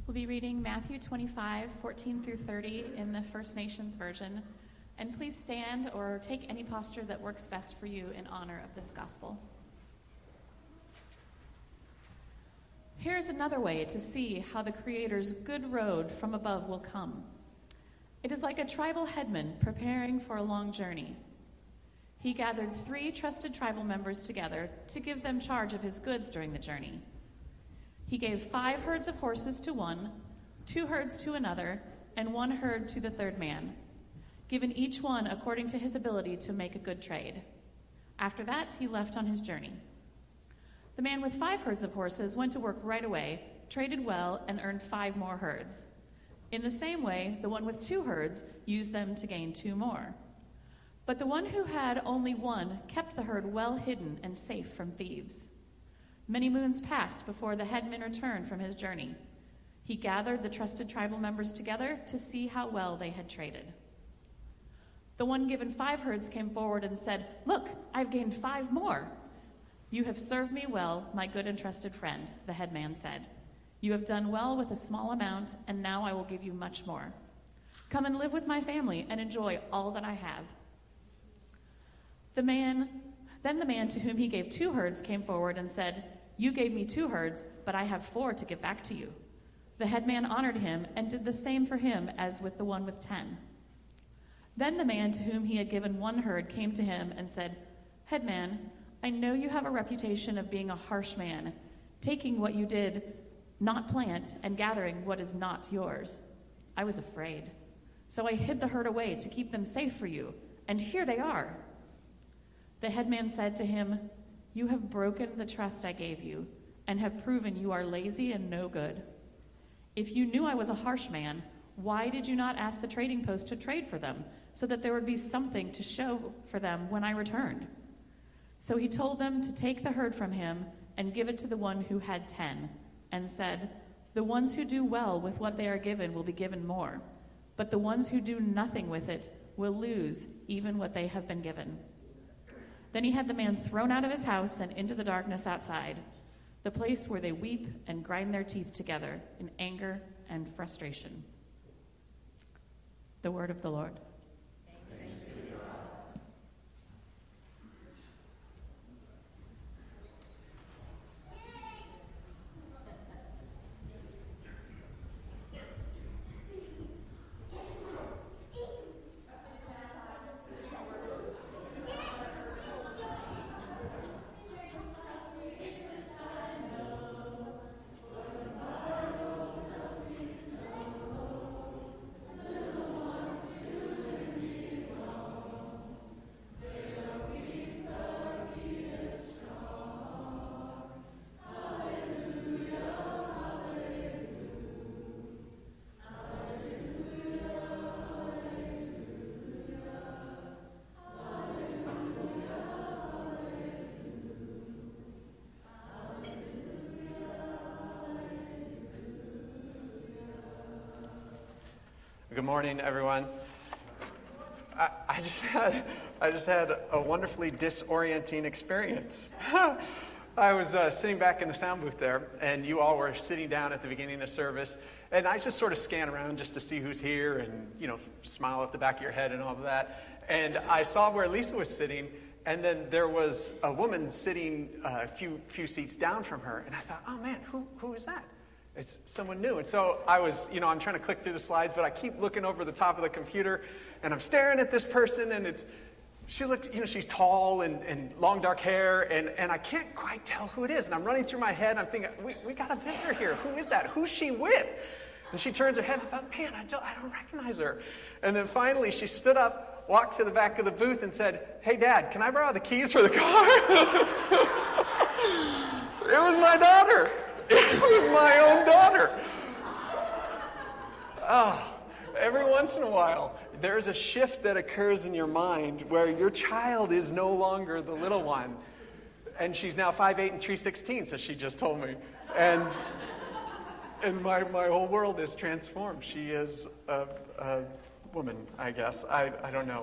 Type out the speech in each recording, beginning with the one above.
We'll be reading Matthew 25, 14 through 30 in the First Nations version. And please stand or take any posture that works best for you in honor of this gospel. Here's another way to see how the Creator's good road from above will come. It is like a tribal headman preparing for a long journey. He gathered 3 trusted tribal members together to give them charge of his goods during the journey. He gave 5 herds of horses to one, 2 herds to another, and 1 herd to the third man, given each one according to his ability to make a good trade. After that, he left on his journey. The man with 5 herds of horses went to work right away, traded well, and earned 5 more herds. In the same way, the one with 2 herds used them to gain 2 more. But the one who had only 1 kept the herd well hidden and safe from thieves. Many moons passed before the headman returned from his journey. He gathered the trusted tribal members together to see how well they had traded. The one given 5 herds came forward and said, "Look, I've gained 5 more." "You have served me well, my good and trusted friend," the headman said. "You have done well with a small amount, and now I will give you much more. Come and live with my family and enjoy all that I have." Then the man to whom he gave 2 herds came forward and said, "You gave me 2 herds, but I have 4 to give back to you." The headman honored him and did the same for him as with the one with 10. Then the man to whom he had given 1 herd came to him and said, "Headman, I know you have a reputation of being a harsh man, taking what you did not plant and gathering what is not yours. I was afraid, so I hid the herd away to keep them safe for you, and here they are." The headman said to him, "You have broken the trust I gave you and have proven you are lazy and no good. If you knew I was a harsh man, why did you not ask the trading post to trade for them so that there would be something to show for them when I returned?" So he told them to take the herd from him and give it to the one who had 10, and said, "The ones who do well with what they are given will be given more, but the ones who do nothing with it will lose even what they have been given." Then he had the man thrown out of his house and into the darkness outside, the place where they weep and grind their teeth together in anger and frustration. The word of the Lord. Good morning, everyone. I just had a wonderfully disorienting experience. I was sitting back in the sound booth there, and you all were sitting down at the beginning of service, and I just sort of scan around just to see who's here and, smile at the back of your head and all of that. And I saw where Lisa was sitting, and then there was a woman sitting a few seats down from her, and I thought, oh man, who is that? It's someone new. And so I was, I'm trying to click through the slides, but I keep looking over the top of the computer, and I'm staring at this person, and she's tall and long dark hair, and I can't quite tell who it is. And I'm running through my head, and I'm thinking, we got a visitor here. Who is that? Who's she with? And she turns her head, and I thought, man, I don't recognize her. And then finally she stood up, walked to the back of the booth, and said, "Hey, Dad, can I borrow the keys for the car?" It was my daughter. It was my own daughter. Oh, every once in a while, there's a shift that occurs in your mind where your child is no longer the little one. And she's now 5'8" and 316, so she just told me. And my whole world is transformed. She is a woman, I guess. I don't know.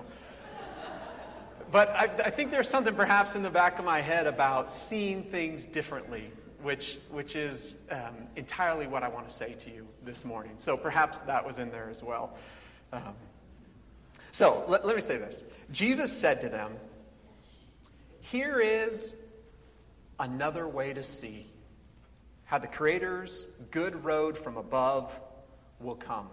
But I think there's something perhaps in the back of my head about seeing things differently which is entirely what I want to say to you this morning. So perhaps that was in there as well. So let me say this. Jesus said to them, "Here is another way to see how the Creator's good road from above will come."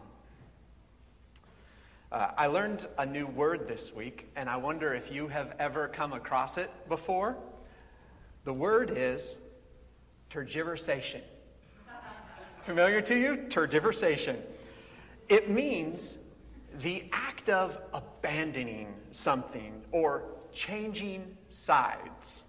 I learned a new word this week, and I wonder if you have ever come across it before. The word is tergiversation. Familiar to you? Tergiversation. It means the act of abandoning something or changing sides.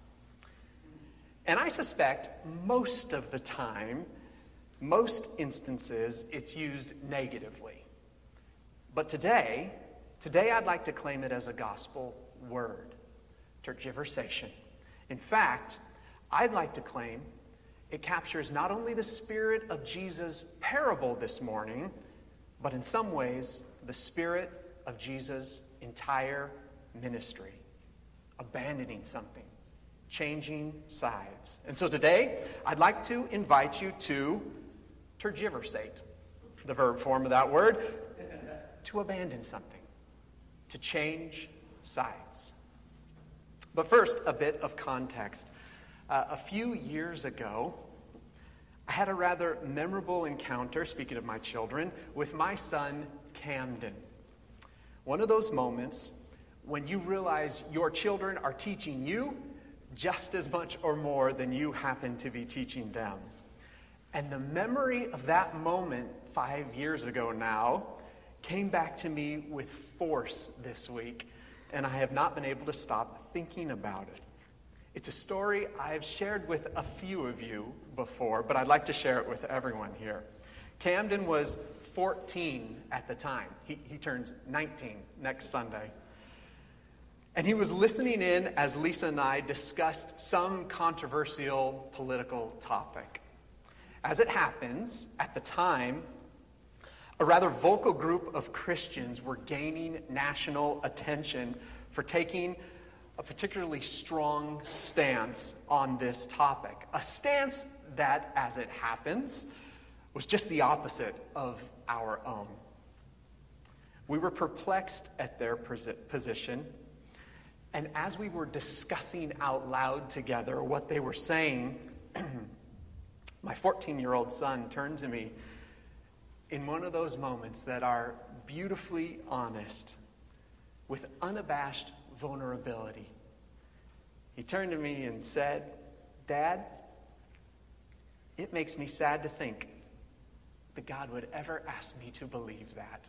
And I suspect most of the time, most instances, it's used negatively. But today I'd like to claim it as a gospel word, tergiversation. In fact, I'd like to claim it captures not only the spirit of Jesus' parable this morning, but in some ways, the spirit of Jesus' entire ministry. Abandoning something, changing sides. And so today, I'd like to invite you to tergiversate, the verb form of that word, to abandon something, to change sides. But first, a bit of context. A few years ago, I had a rather memorable encounter, speaking of my children, with my son, Camden. One of those moments when you realize your children are teaching you just as much or more than you happen to be teaching them. And the memory of that moment 5 years ago now came back to me with force this week, and I have not been able to stop thinking about it. It's a story I've shared with a few of you before, but I'd like to share it with everyone here. Camden was 14 at the time. He turns 19 next Sunday. And he was listening in as Lisa and I discussed some controversial political topic. As it happens, at the time, a rather vocal group of Christians were gaining national attention for taking a particularly strong stance on this topic. A stance that, as it happens, was just the opposite of our own. We were perplexed at their position, and as we were discussing out loud together what they were saying, my 14-year-old son turned to me in one of those moments that are beautifully honest, with unabashed vulnerability. He turned to me and said, "Dad, it makes me sad to think that God would ever ask me to believe that."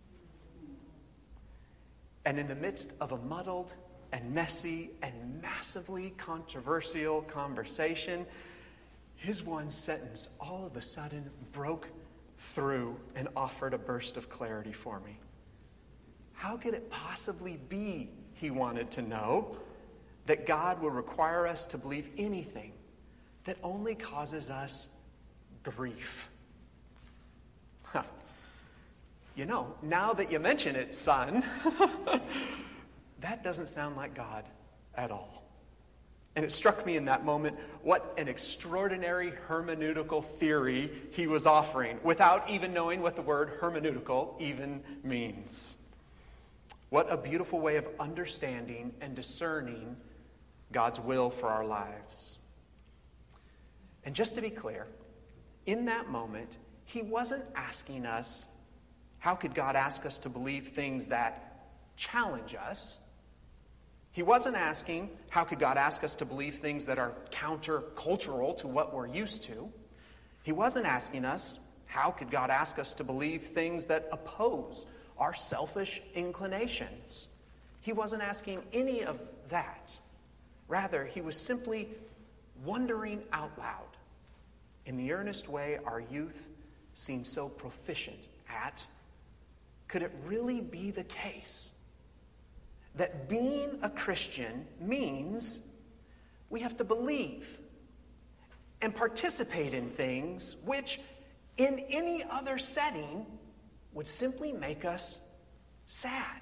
And in the midst of a muddled and messy and massively controversial conversation, his one sentence all of a sudden broke through and offered a burst of clarity for me. How could it possibly be, he wanted to know, that God will require us to believe anything that only causes us grief? You know, now that you mention it, son, that doesn't sound like God at all. And it struck me in that moment what an extraordinary hermeneutical theory he was offering without even knowing what the word hermeneutical even means. What a beautiful way of understanding and discerning God's will for our lives. And just to be clear, in that moment, he wasn't asking us, how could God ask us to believe things that challenge us? He wasn't asking, how could God ask us to believe things that are countercultural to what we're used to? He wasn't asking us, how could God ask us to believe things that oppose our selfish inclinations? He wasn't asking any of that. Rather, he was simply wondering out loud, in the earnest way our youth seems so proficient at, could it really be the case that being a Christian means we have to believe and participate in things which, in any other setting, would simply make us sad?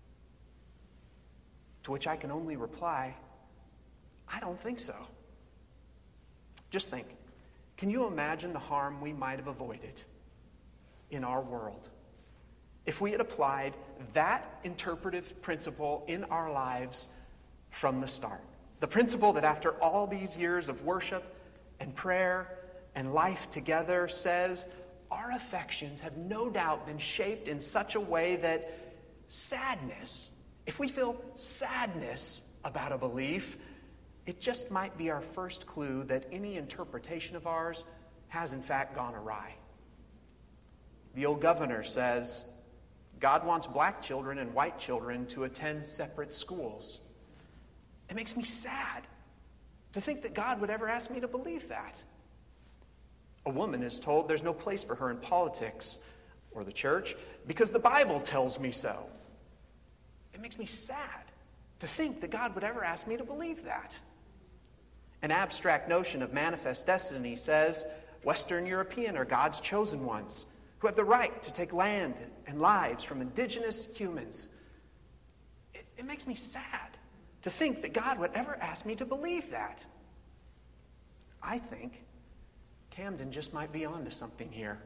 To which I can only reply, I don't think so. Just think, Can you imagine the harm we might have avoided in our world if we had applied that interpretive principle in our lives from the start? The principle that after all these years of worship and prayer and life together says our affections have no doubt been shaped in such a way that sadness, if we feel sadness about a belief, it just might be our first clue that any interpretation of ours has in fact gone awry. The old governor says, God wants black children and white children to attend separate schools. It makes me sad to think that God would ever ask me to believe that. A woman is told there's no place for her in politics or the church because the Bible tells me so. It makes me sad to think that God would ever ask me to believe that. An abstract notion of manifest destiny says Western European are God's chosen ones who have the right to take land and lives from indigenous humans. It makes me sad to think that God would ever ask me to believe that. I think Camden just might be onto something here.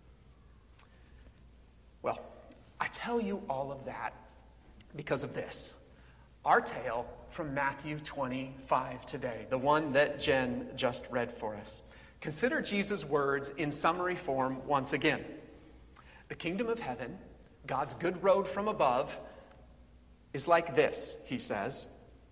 Well, I tell you all of that because of this. Our tale from Matthew 25 today, the one that Jen just read for us. Consider Jesus' words in summary form once again. The kingdom of heaven, God's good road from above, is like this, he says.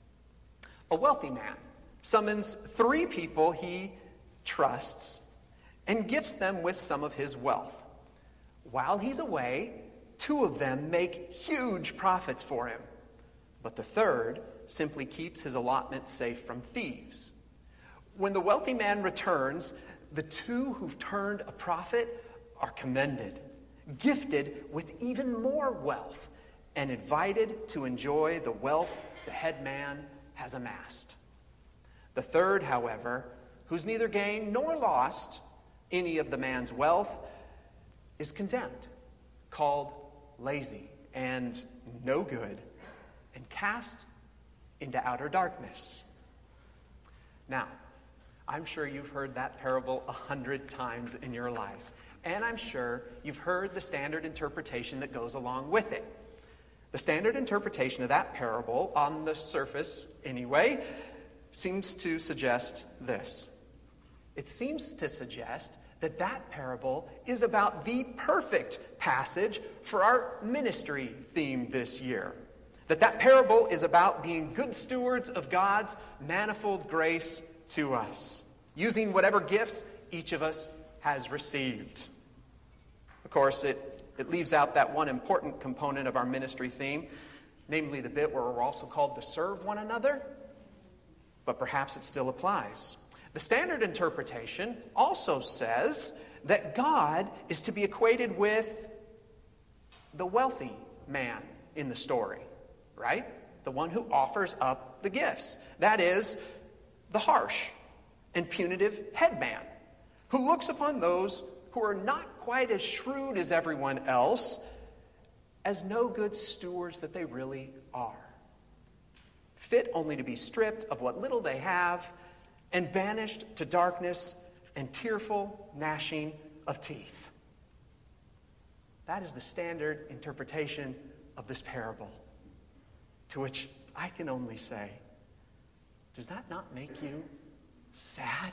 A wealthy man summons 3 people he trusts and gifts them with some of his wealth. While he's away, 2 of them make huge profits for him, but the third simply keeps his allotment safe from thieves. When the wealthy man returns, the 2 who've turned a profit are commended, gifted with even more wealth, and invited to enjoy the wealth the head man has amassed. The third, however, who's neither gained nor lost any of the man's wealth, is condemned, called lazy and no good, and cast into outer darkness. Now, I'm sure you've heard that parable 100 times in your life, and I'm sure you've heard the standard interpretation that goes along with it. The standard interpretation of that parable, on the surface anyway, seems to suggest this. It seems to suggest that that parable is about the perfect passage for our ministry theme this year. That parable is about being good stewards of God's manifold grace to us, using whatever gifts each of us has received. Of course, it leaves out that one important component of our ministry theme, namely the bit where we're also called to serve one another, but perhaps it still applies. The standard interpretation also says that God is to be equated with the wealthy man in the story, right? The one who offers up the gifts. That is, the harsh and punitive headman who looks upon those who are not quite as shrewd as everyone else as no good stewards that they really are, fit only to be stripped of what little they have and banished to darkness and tearful gnashing of teeth. That is the standard interpretation of this parable, to which I can only say, does that not make you sad?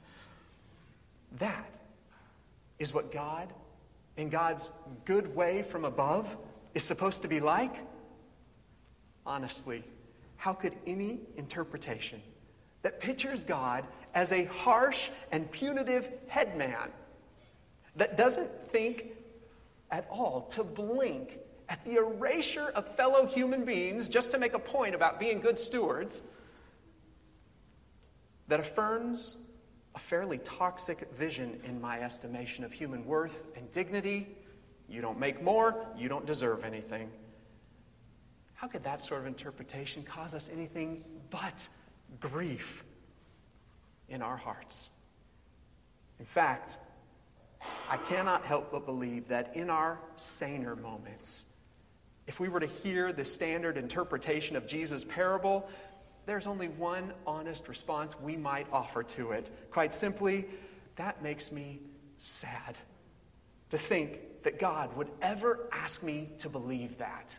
That is what God, in God's good way from above, is supposed to be like? Honestly, how could any interpretation that pictures God as a harsh and punitive headman that doesn't think at all to blink at the erasure of fellow human beings just to make a point about being good stewards, that affirms a fairly toxic vision, in my estimation, of human worth and dignity? You don't make more, you don't deserve anything. How could that sort of interpretation cause us anything but grief in our hearts? In fact, I cannot help but believe that in our saner moments, if we were to hear the standard interpretation of Jesus' parable, there's only one honest response we might offer to it. Quite simply, that makes me sad to think that God would ever ask me to believe that.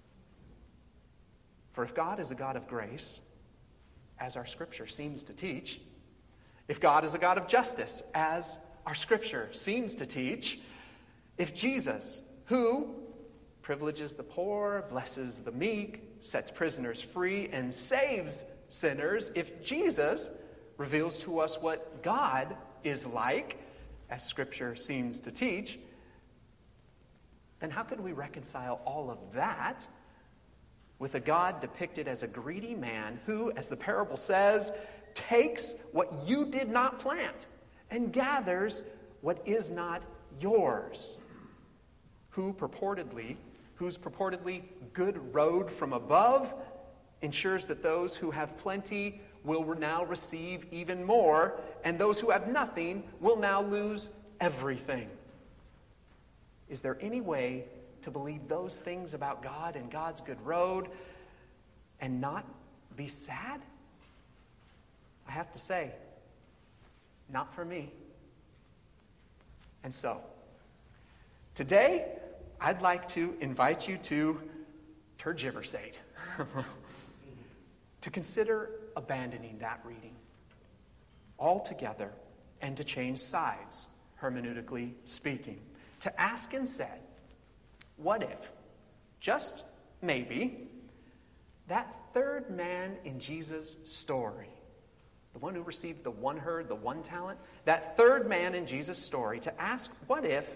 For if God is a God of grace, as our Scripture seems to teach, if God is a God of justice, as our Scripture seems to teach, if Jesus, who privileges the poor, blesses the meek, sets prisoners free, and saves sinners, if Jesus reveals to us what God is like, as Scripture seems to teach, then how could we reconcile all of that with a God depicted as a greedy man who, as the parable says, takes what you did not plant and gathers what is not yours, whose purportedly good road from above ensures that those who have plenty will now receive even more, and those who have nothing will now lose everything. Is there any way to believe those things about God and God's good road and not be sad? I have to say, not for me. And so, today, I'd like to invite you to tergiversate, to consider abandoning that reading altogether and to change sides, hermeneutically speaking. To ask instead, what if, just maybe, that third man in Jesus' story, the one who received the one herd, the one talent, that third man in Jesus' story, to ask, what if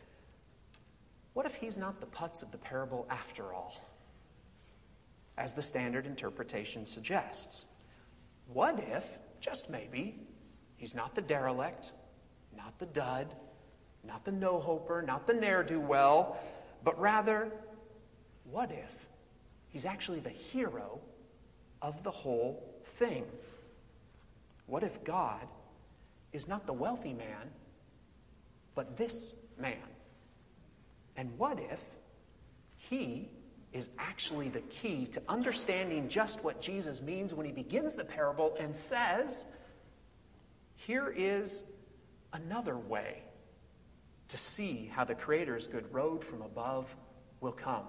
he's not the putz of the parable after all, as the standard interpretation suggests? What if, just maybe, he's not the derelict, not the dud, not the no-hoper, not the ne'er-do-well, but rather, what if he's actually the hero of the whole thing? What if God is not the wealthy man, but this man? And what if he is actually the key to understanding just what Jesus means when he begins the parable and says, here is another way to see how the Creator's good road from above will come?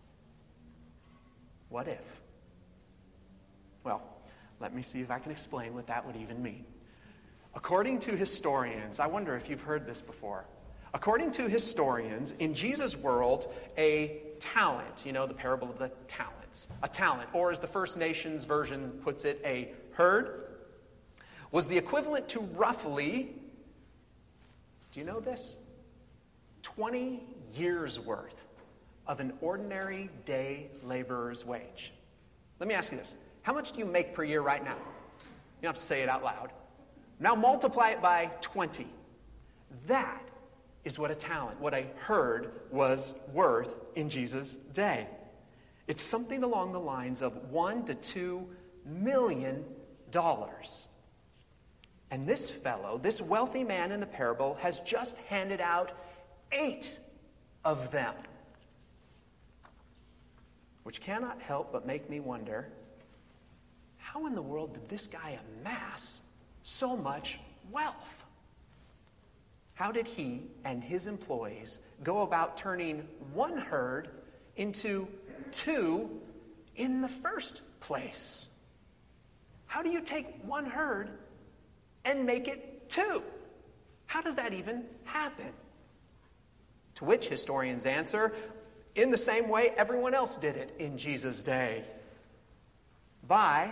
What if? Well, let me see if I can explain what that would even mean. According to historians, I wonder if you've heard this before. According to historians, in Jesus' world, a talent, you know, the parable of the talents, a talent, or as the First Nations version puts it, a herd, was the equivalent to roughly, do you know this? 20 years worth of an ordinary day laborer's wage. Let me ask you this. How much do you make per year right now? You don't have to say it out loud. Now multiply it by 20. That is what a talent, what a herd was worth in Jesus' day. It's something along the lines of $1 to $2 million. And this fellow, this wealthy man in the parable, has just handed out 8 of them. Which cannot help but make me wonder, how in the world did this guy amass so much wealth? How did he and his employees go about turning one herd into 2 in the first place? How do you take one herd and make it 2? How does that even happen? To which historians answer, in the same way everyone else did it in Jesus' day, by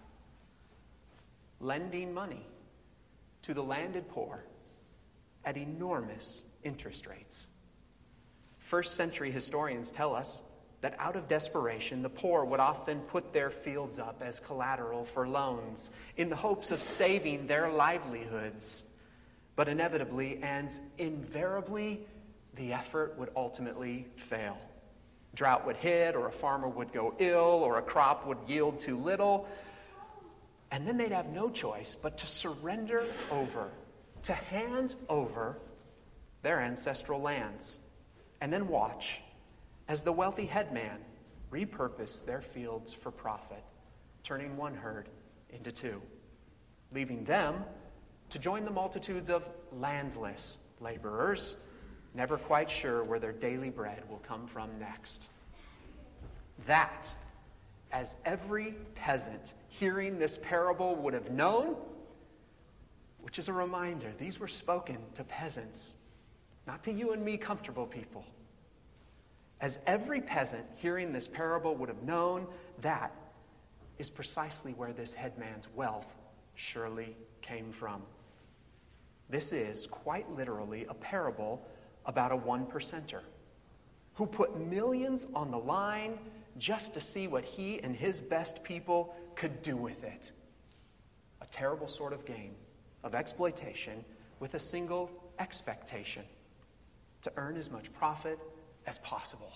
lending money to the landed poor at enormous interest rates. First century historians tell us that out of desperation, the poor would often put their fields up as collateral for loans in the hopes of saving their livelihoods. But inevitably and invariably, the effort would ultimately fail. Drought would hit, or a farmer would go ill, or a crop would yield too little. And then they'd have no choice but to surrender over, to hand over their ancestral lands, and then watch as the wealthy headman repurposed their fields for profit, turning one herd into 2, leaving them to join the multitudes of landless laborers, never quite sure where their daily bread will come from next. That, as every peasant hearing this parable would have known, which is a reminder, these were spoken to peasants, not to you and me comfortable people. As every peasant hearing this parable would have known, that is precisely where this headman's wealth surely came from. This is quite literally a parable about a one-percenter who put millions on the line just to see what he and his best people could do with it. A terrible sort of game of exploitation with a single expectation: to earn as much profit as possible.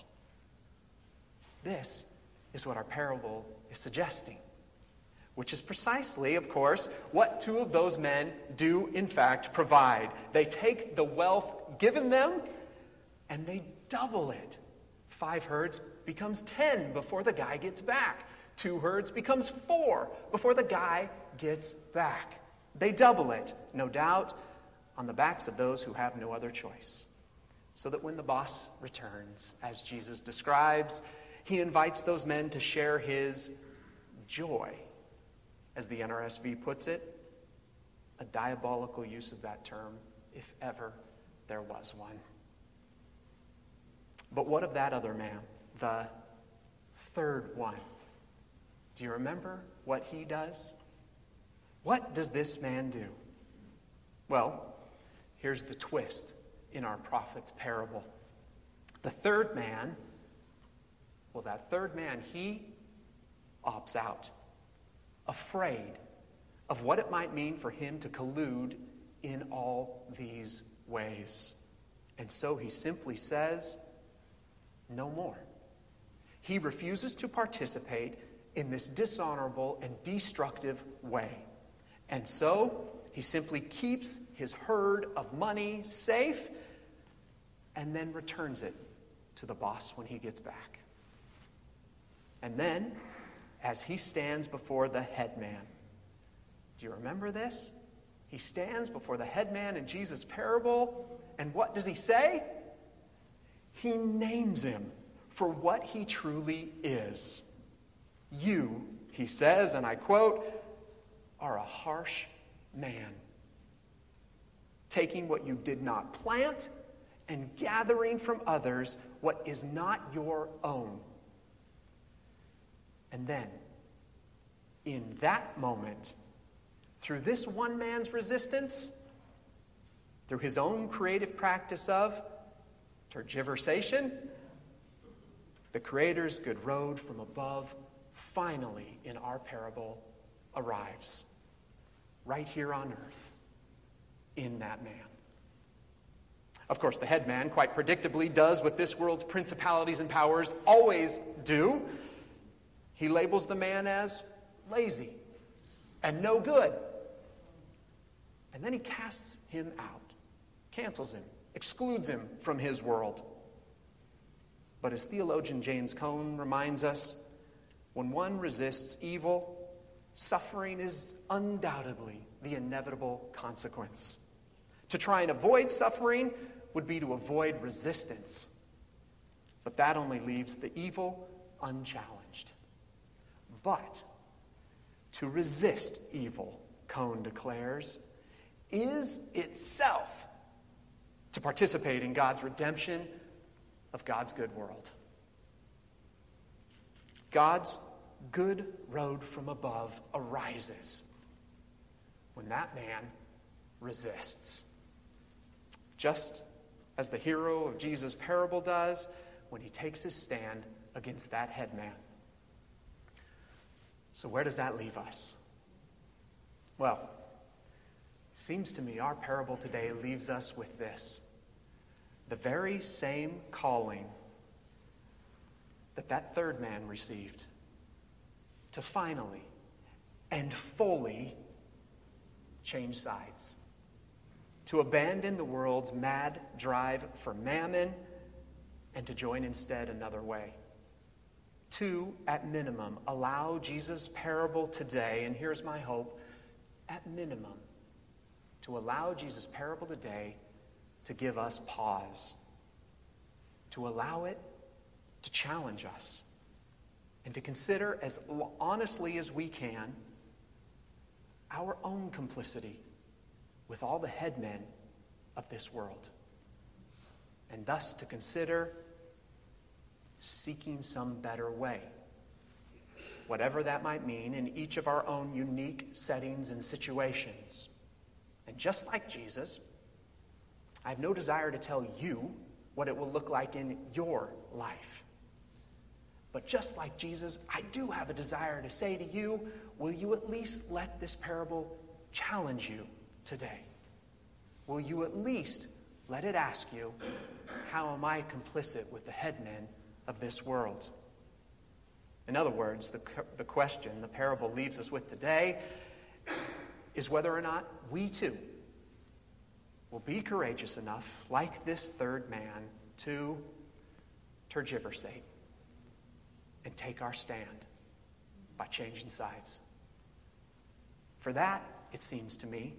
This is what our parable is suggesting, which is precisely, of course, what two of those men do in fact provide. They take the wealth given them and they double it. 5 herds becomes 10 before the guy gets back. 2 herds becomes 4 before the guy gets back. They double it, no doubt, on the backs of those who have no other choice. So that when the boss returns, as Jesus describes, he invites those men to share his joy, as the NRSV puts it, a diabolical use of that term, if ever there was one. But what of that other man, the third one? Do you remember what he does? What does this man do? Well, here's the twist in our prophet's parable. The third man, he opts out, afraid of what it might mean for him to collude in all these ways. And so he simply says, no more. He refuses to participate in this dishonorable and destructive way. And so he simply keeps his herd of money safe and then returns it to the boss when he gets back. And then, as he stands before the headman, do you remember this? He stands before the headman in Jesus' parable, and what does he say? He names him for what he truly is. You, he says, and I quote, are a harsh man, taking what you did not plant and gathering from others what is not your own. And then, in that moment, through this one man's resistance, through his own creative practice of tergiversation, the Creator's good road from above finally, in our parable, arrives right here on earth in that man. Of course, the headman, quite predictably, does what this world's principalities and powers always do. He labels the man as lazy and no good. And then he casts him out, cancels him, excludes him from his world. But as theologian James Cone reminds us, when one resists evil, suffering is undoubtedly the inevitable consequence. To try and avoid suffering would be to avoid resistance. But that only leaves the evil unchallenged. But to resist evil, Cone declares, is itself to participate in God's redemption of God's good world. God's good road from above arises when that man resists. Just as the hero of Jesus' parable does when he takes his stand against that headman. So where does that leave us? Well, it seems to me our parable today leaves us with this. The very same calling that third man received, to finally and fully change sides, to abandon the world's mad drive for mammon and to join instead another way. To, at minimum, allow Jesus' parable today, and here's my hope, at minimum, to allow Jesus' parable today to give us pause, to allow it to challenge us, and to consider as honestly as we can our own complicity with all the headmen of this world, and thus to consider seeking some better way, whatever that might mean in each of our own unique settings and situations. And just like Jesus, I have no desire to tell you what it will look like in your life. But just like Jesus, I do have a desire to say to you, will you at least let this parable challenge you today? Will you at least let it ask you, how am I complicit with the headmen of this world? In other words, the question the parable leaves us with today is whether or not we too will be courageous enough, like this third man, to tergiversate and take our stand by changing sides. For that, it seems to me,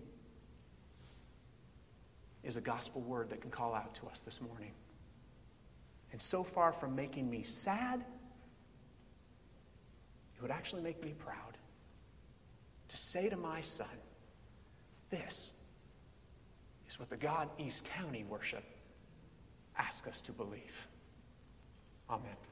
is a gospel word that can call out to us this morning. And so far from making me sad, it would actually make me proud to say to my son, this is what the God East County worship asks us to believe. Amen.